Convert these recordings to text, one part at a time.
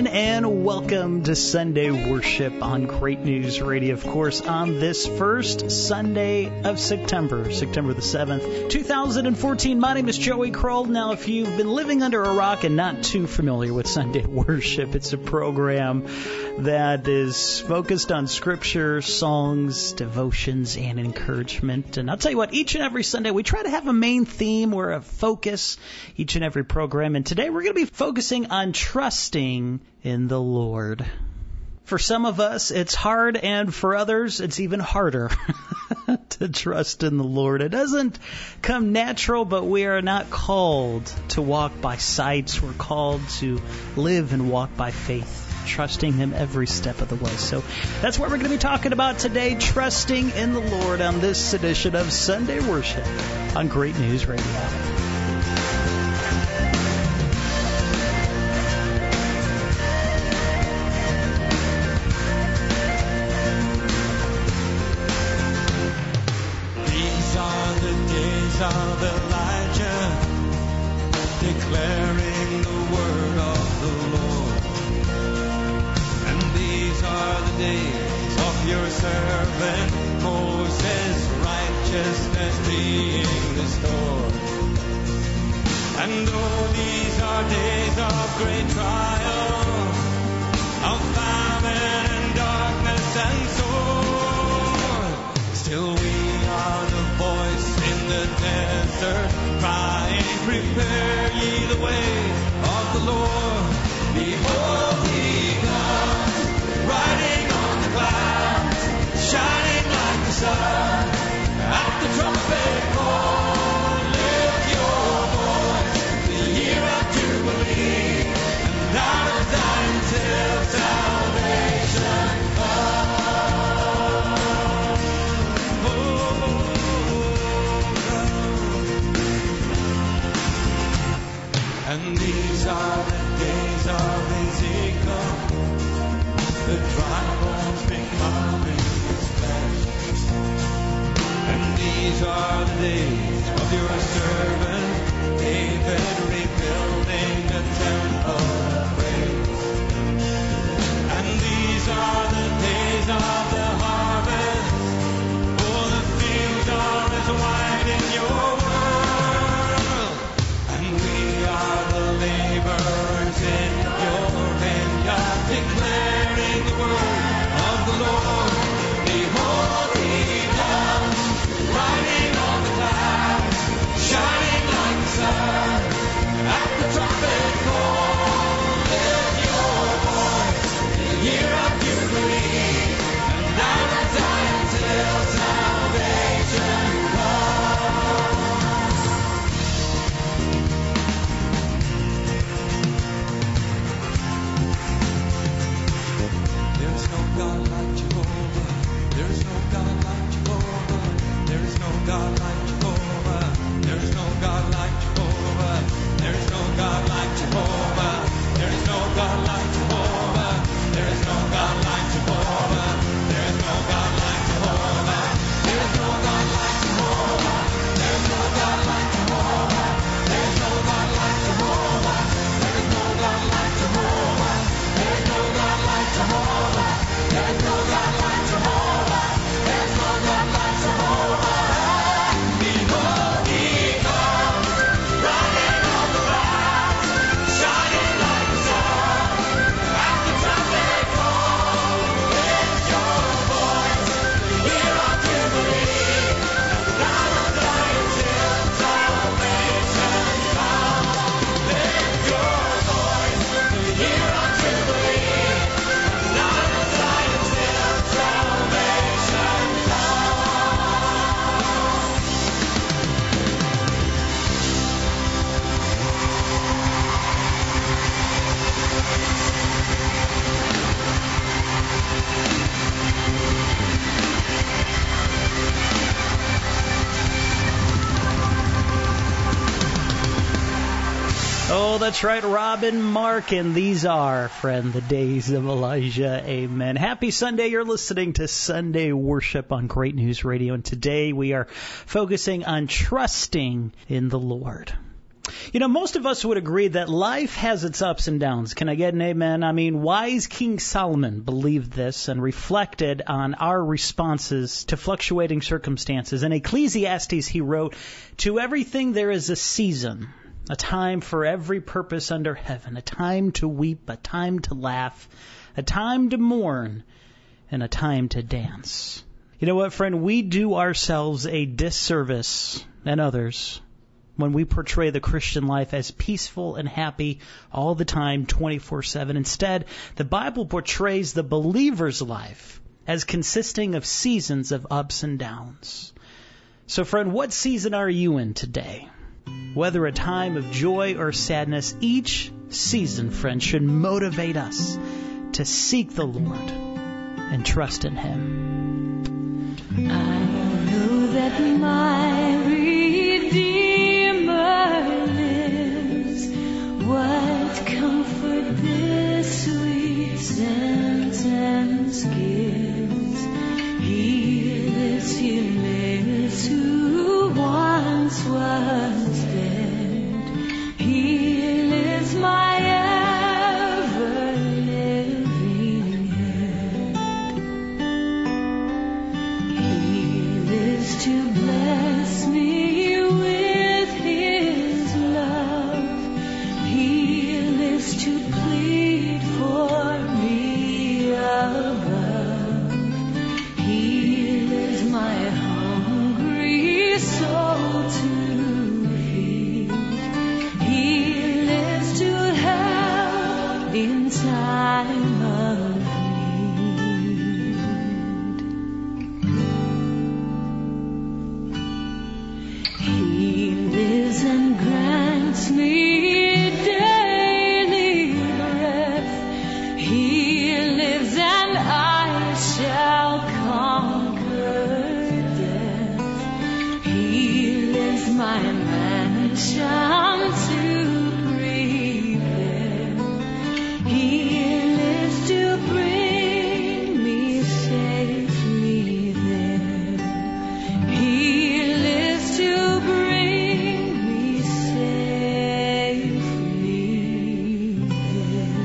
and welcome to Sunday Worship on Great News Radio. Of course, on this first Sunday of September the 7th, 2014. My name is Joey Kroll. Now, if you've been living under a rock and not too familiar with Sunday Worship, it's a program that is focused on scripture, songs, devotions, and encouragement. And I'll tell you what, each and every Sunday we try to have a main theme or a focus each and every program. And today we're going to be focusing on trusting in the Lord. For some of us, it's hard, and for others, it's even harder to trust in the Lord. It doesn't come natural, but we are not called to walk by sight. We're called to live and walk by faith, trusting Him every step of the way. So that's what we're going to be talking about today, trusting in the Lord on this edition of Sunday Worship on Great News Radio. Of Elijah, declaring the word of the Lord. And these are the days of your servant Moses, righteousness being restored. And though these are days of great trial, of famine and darkness and sword, still we are the voice in the desert, crying, prepare ye the way of the Lord. Behold, He comes, riding on the clouds, shining like the sun. At the trumpet call, lift your voice, the year of Jubilee, and out of Zion till salvation comes. And these are the days of Ezekiel, the dry bones becoming His flesh. And these are the days of your servant David, rebuilding the temple of praise. And these are the days of the harvest, for the fields are as white in your world. And we are the laborers in your vineyard, declaring the word of the Lord. Behold, He comes, riding on the clouds, shining like the sun. At the trumpet call, lift your voice, the year of Jubilee, and out of Zion till salvation comes. There's no God like Jehovah. There's no God like Jehovah. There's no God like Jehovah. There's no God like Jehovah. There's no God like Jehovah. There's no God like Jehovah. There's no God like Jehovah. There's no God like Jehovah. There's no God like Jehovah. There's no God like Jehovah. There's no God like Jehovah. There's no God like Jehovah. There's no God like Jehovah. There's no God like Jehovah. There's no God like Jehovah. Behold, He comes, riding on the clouds, shining like the sun. At the trumpet call, lift your voice, the year of Jubilee, and out of Zion till salvation comes. Lift your voice, the year of Jubilee, and out of Zion till salvation comes. Oh, that's right, Robin, Mark, and these are, friend, the days of Elijah. Amen. Happy Sunday. You're listening to Sunday Worship on Great News Radio, and today we are focusing on trusting in the Lord. You know, most of us would agree that life has its ups and downs. Can I get an amen? I mean, wise King Solomon believed this and reflected on our responses to fluctuating circumstances. In Ecclesiastes, he wrote, "To everything there is a season, a time for every purpose under heaven, a time to weep, a time to laugh, a time to mourn, and a time to dance." You know what, friend? We do ourselves a disservice and others when we portray the Christian life as peaceful and happy all the time, 24/7. Instead, the Bible portrays the believer's life as consisting of seasons of ups and downs. So, friend, what season are you in today? Whether a time of joy or sadness, each season, friend, should motivate us to seek the Lord and trust in Him. I know that my Redeemer lives. What comfort this sweet sentence gives. He lives who once was dead. He lives my ever-living head. He lives to bless me with His love. He lives to plead for me above. He lives my hungry soul to feed. He lives to help in time of need. He lives and grants me daily breath. He lives and I shall conquer death. He lives my mansion to prepare. He lives to bring me safely there. He lives to bring me safely there.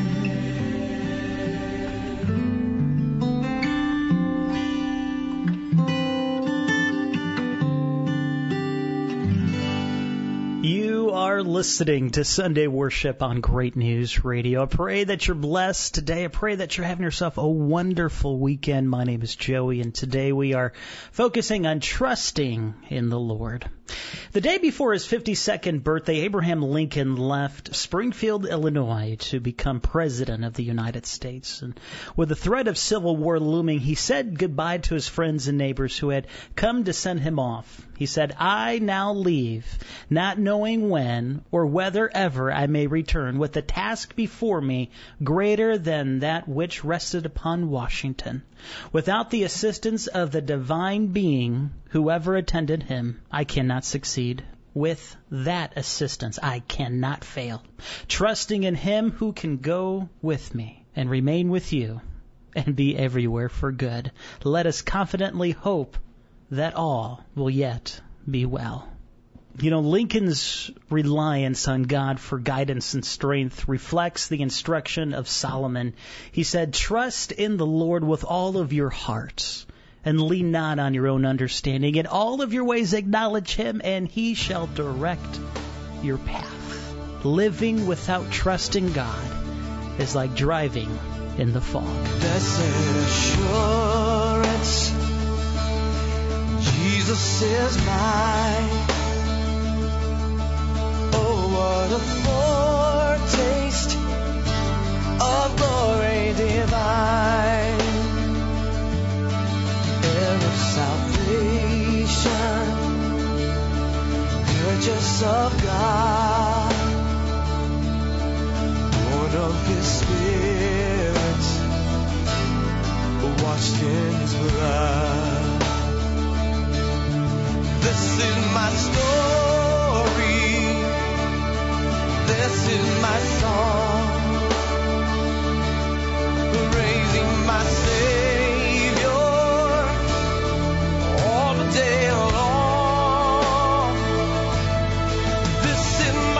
You are listening to Sunday Worship on Great News Radio. I pray that you're blessed today. I pray that you're having yourself a wonderful weekend. My name is Joey, and today we are focusing on trusting in the Lord. The day before his 52nd birthday, Abraham Lincoln left Springfield, Illinois, to become President of the United States. And with the threat of civil war looming, he said goodbye to his friends and neighbors who had come to send him off. He said, "I now leave, not knowing when or whether ever I may return, with the task before me greater than that which rested upon Washington. Without the assistance of the divine being, whoever attended him, I cannot succeed. With that assistance, I cannot fail. Trusting in him who can go with me and remain with you and be everywhere for good, let us confidently hope that all will yet be well." You know, Lincoln's reliance on God for guidance and strength reflects the instruction of Solomon. He said, "Trust in the Lord with all of your heart, and lean not on your own understanding. In all of your ways acknowledge Him, and He shall direct your path." Living without trusting God is like driving in the fog. Blessed assurance, Jesus is mine. Oh, what a foretaste of glory divine, heir of salvation, purchase of God, born of His Spirit, washed in His blood. This is my story, this is my song, praising my Savior all the day long. This is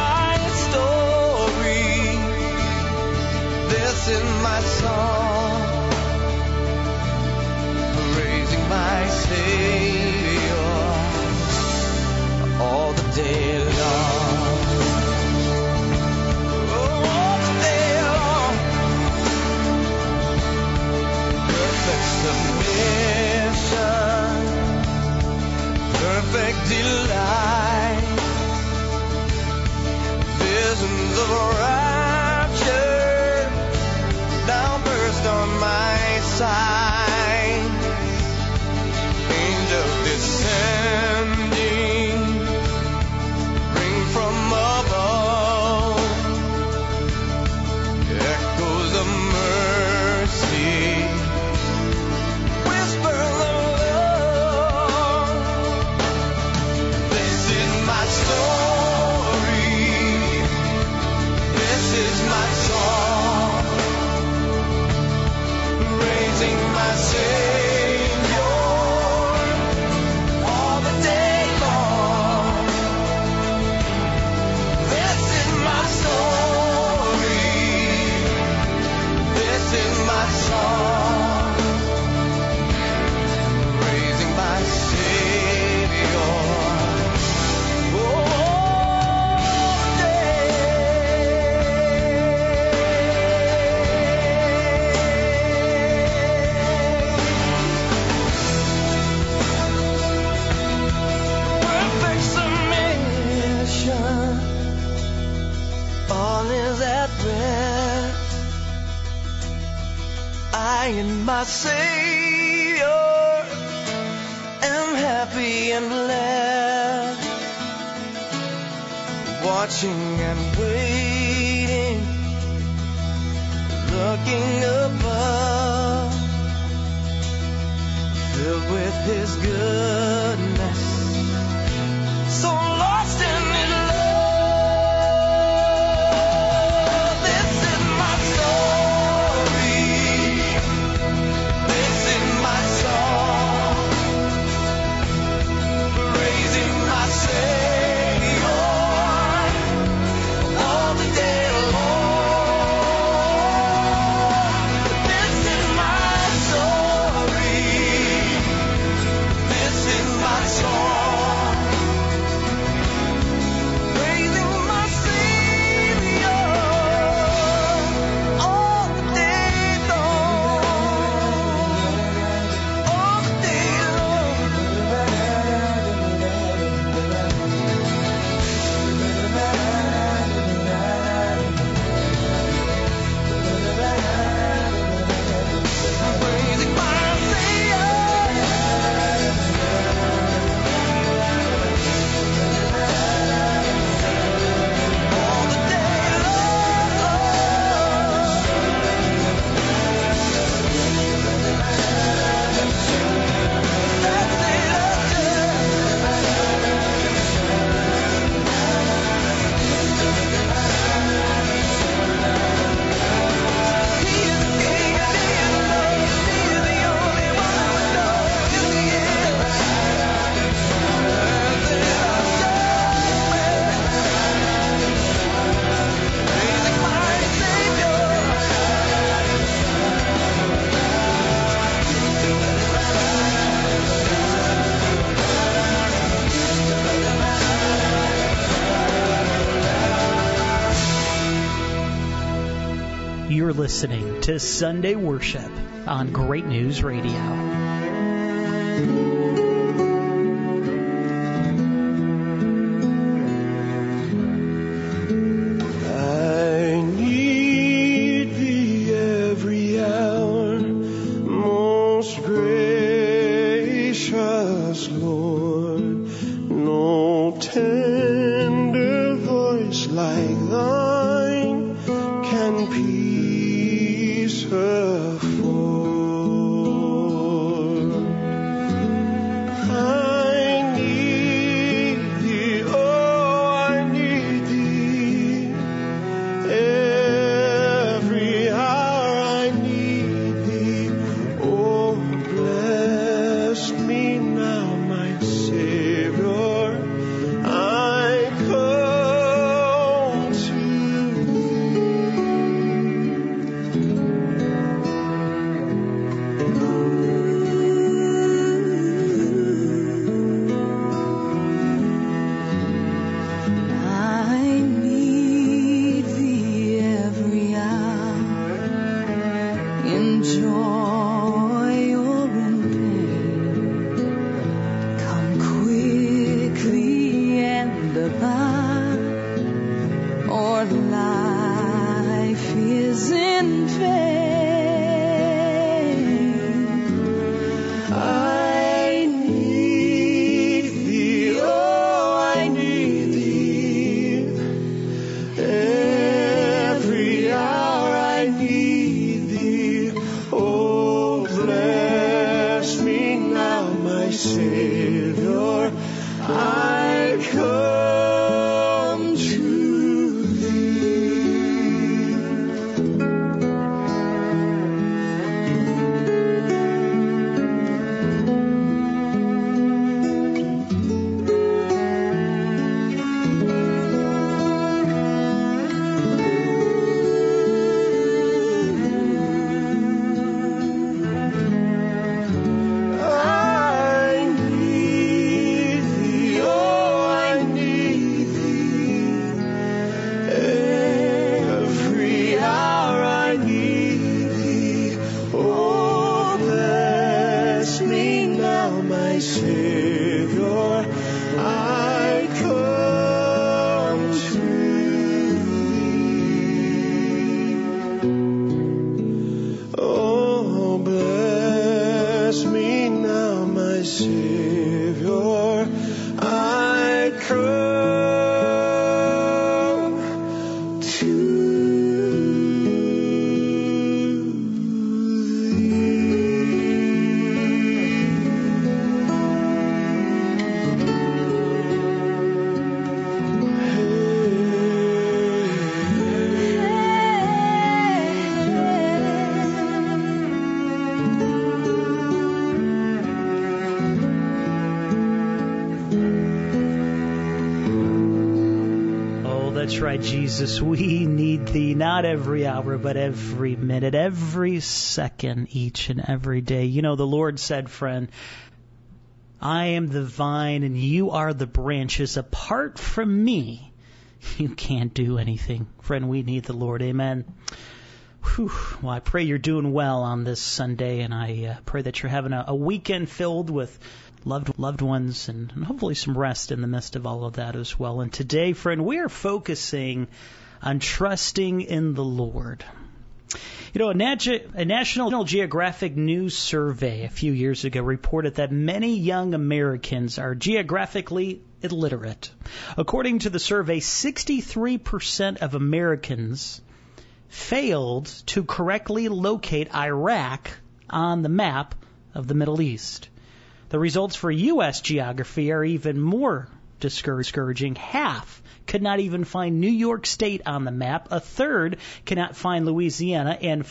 am happy and glad, watching and waiting, looking above, filled with His goodness, so lost in His love. This is my story, this is my song, praising my Savior all the day long. This is my story, this is my song, praising my Savior all the day long, all the day long. Praising my Savior all the day You're listening to Sunday Worship on Great News Radio. I need Thee every hour, most gracious Lord. No tender voice like Thine can peace afford. I need Thee, oh, I need Thee. Every hour I need Thee. Oh, bless me now, my Savior. I come to I need Thee every hour, in joy or in pain. Come quickly and abide, or life is in vain. I need Thee, oh, I need Thee. Every hour I need Thee. Oh, bless me now, my Savior. I come to Thee. I need Thee, oh, I need Thee. Every hour I need Thee. Oh, bless me now, my Savior. I come to Thee. Oh, bless Savior, I come to That's right, Jesus. We need Thee not every hour, but every minute, every second, each and every day. You know, the Lord said, friend, I am the vine and you are the branches. Apart from me, you can't do anything. Friend, we need the Lord. Amen. Whew. Well, I pray you're doing well on this Sunday, and I pray that you're having a weekend filled with loved ones and hopefully some rest in the midst of all of that as well. And today, friend, we are focusing on trusting in the Lord. You know, a National Geographic News survey a few years ago reported that many young Americans are geographically illiterate. According to the survey, 63% of Americans failed to correctly locate Iraq on the map of the Middle East. The results for U.S. geography are even more discouraging. Half could not even find New York State on the map. A third cannot find Louisiana, and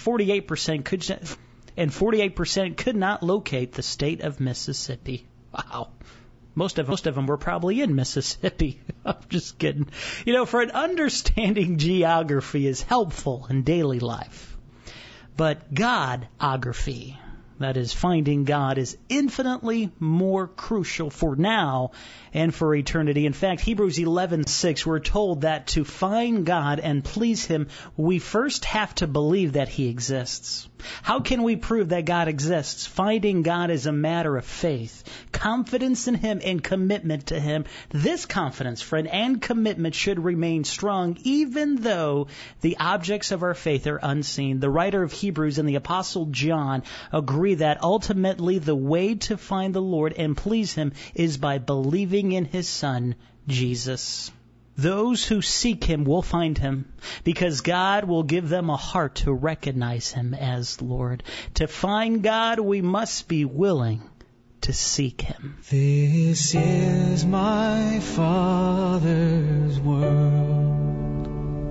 48% could not locate the state of Mississippi. Wow. Most of them were probably in Mississippi. I'm just kidding. You know, friend, understanding geography is helpful in daily life. But Godography, that is, finding God, is infinitely more crucial for now and for eternity. In fact, Hebrews 11:6, we're told that to find God and please Him, we first have to believe that He exists. How can we prove that God exists? Finding God is a matter of faith, confidence in Him, and commitment to Him. This confidence, friend, and commitment should remain strong even though the objects of our faith are unseen. The writer of Hebrews and the Apostle John agree that ultimately the way to find the Lord and please Him is by believing in His Son, Jesus. Those who seek Him will find Him because God will give them a heart to recognize Him as Lord. To find God, we must be willing to seek Him. This is my Father's world,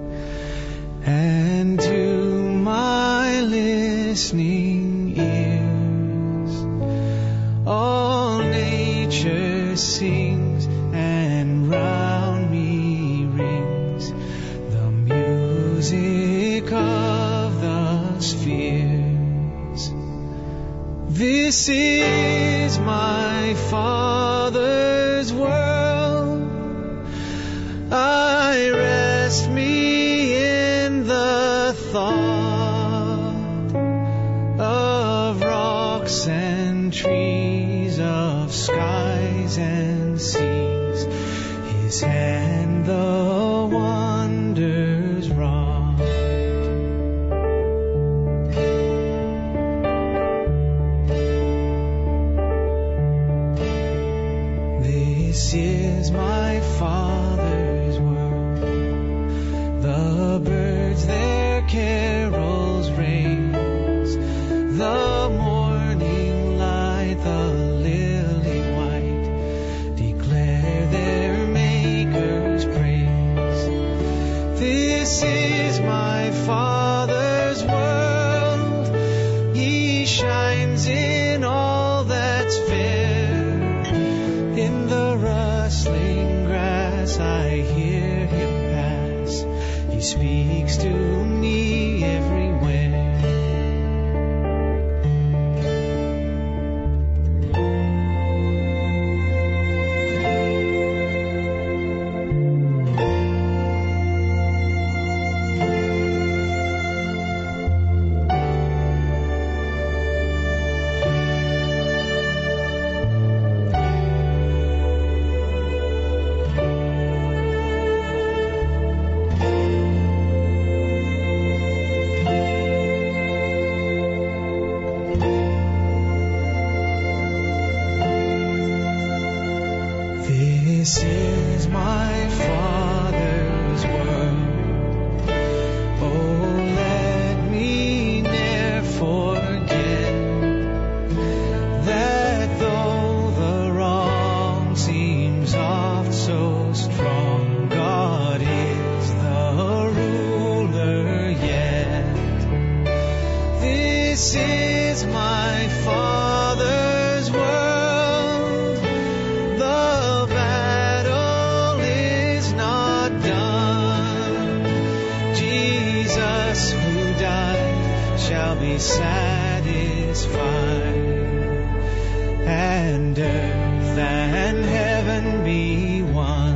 and to my listening ears, all nature sings, and round me rings the music of the spheres. This is my Father's world. I rest me in the thought of rocks and trees, of skies and seas. His hand the wonders wrought. This is my Father's world. The birds their carols raise, the morning light, the lily white, declare their Maker's praise. This is my Father's world. He shines in all that's fair. In the rustling grass I hear Him pass. He speaks to me everywhere. This is my Father's world. Oh, let me ne'er forget that though the wrong seems oft so strong, God is the ruler yet. This is my Father's world. The battle is not done. Jesus who died shall be satisfied, and earth and heaven be one.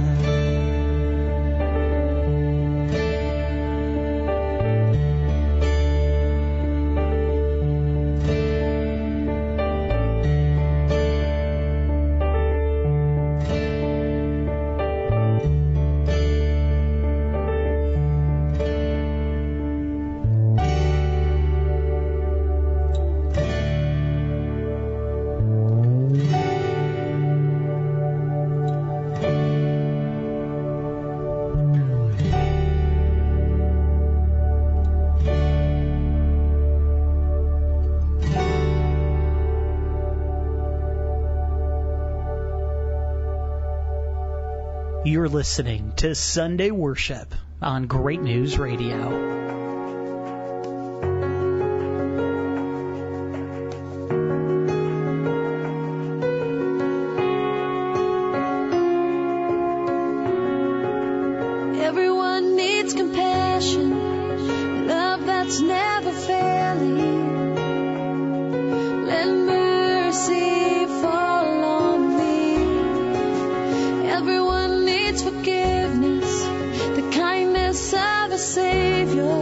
You're listening to Sunday Worship on Great News Radio. Everyone needs compassion, love that's never failing. Let mercy fall on me. Everyone needs forgiveness, the kindness of a Savior.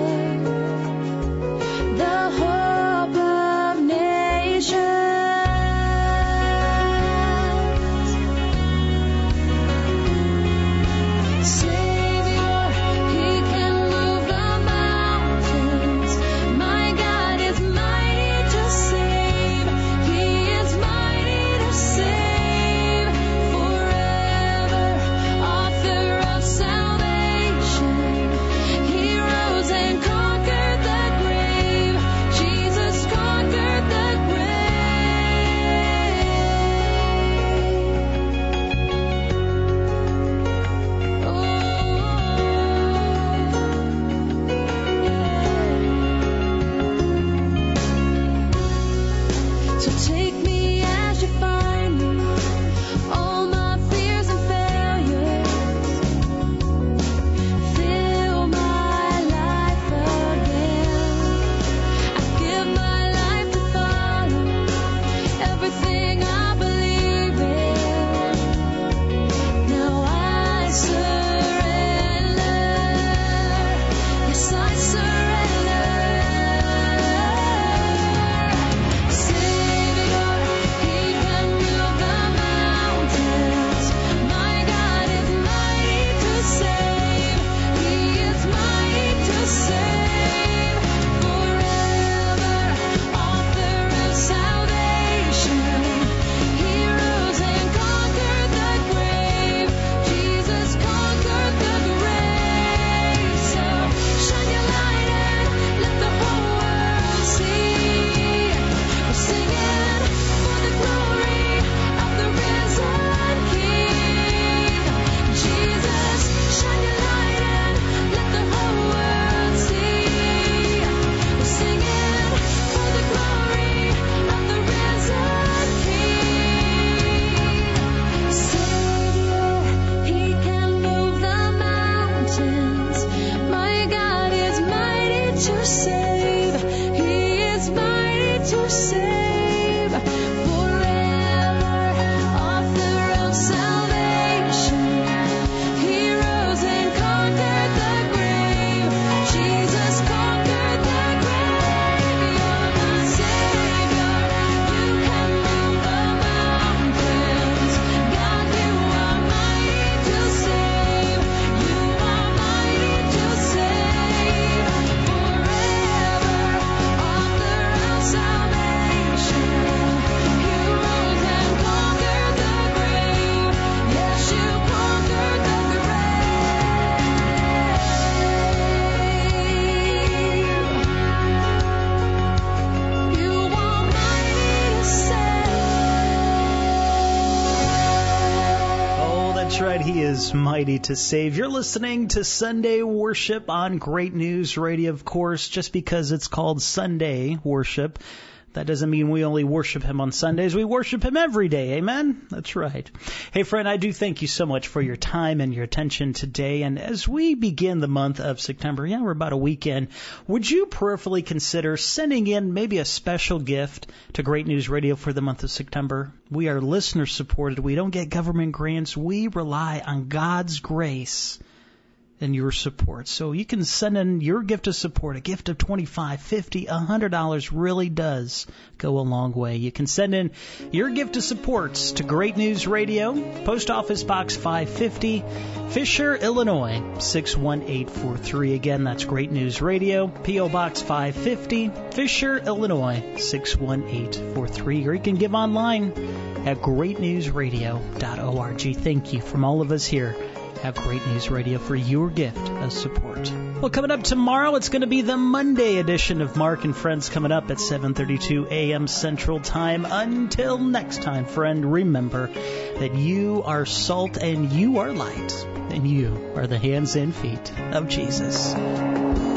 right. He is mighty to save. You're listening to Sunday Worship on Great News Radio. Of course, just because it's called Sunday Worship, that doesn't mean we only worship Him on Sundays. We worship Him every day. Amen? That's right. Hey, friend, I do thank you so much for your time and your attention today. And as we begin the month of September, we're about a week in, would you prayerfully consider sending in maybe a special gift to Great News Radio for the month of September? We are listener supported. We don't get government grants. We rely on God's grace and your support. So you can send in your gift of support. A gift of $25, $50, $100 really does go a long way. You can send in your gift of support to Great News Radio, Post Office Box 550, Fisher, Illinois, 61843. Again, that's Great News Radio, P.O. Box 550, Fisher, Illinois, 61843. Or you can give online at greatnewsradio.org. Thank you from all of us here at Great News Radio for your gift of support. Well, coming up tomorrow, it's going to be the Monday edition of Mark and Friends coming up at 7:32 a.m. Central Time. Until next time, friend, remember that you are salt and you are light, and you are the hands and feet of Jesus.